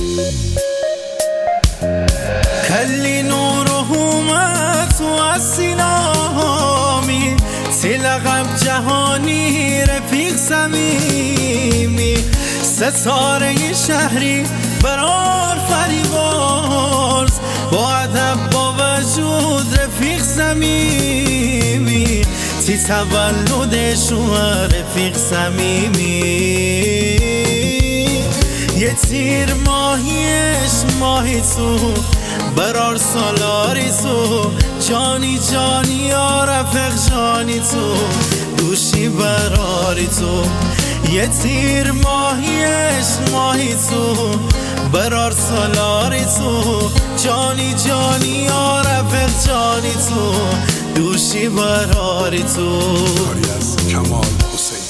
کلی نور و اومد تو از سینامی لقب جهانی رفیق صمیمی ستاره شهری برار فریبرز با ادب با وجود رفیق صمیمی تی تولدشون رفیق صمیمی یه تیر ماهیش ماهی تو برار سالاری تو جانی جانی یا رفیق جانی تو دوشی براری تو یه تیر ماهیش ماهی تو برار سالاری تو جانی جانی یا رفیق جانی تو دوشی براری تو.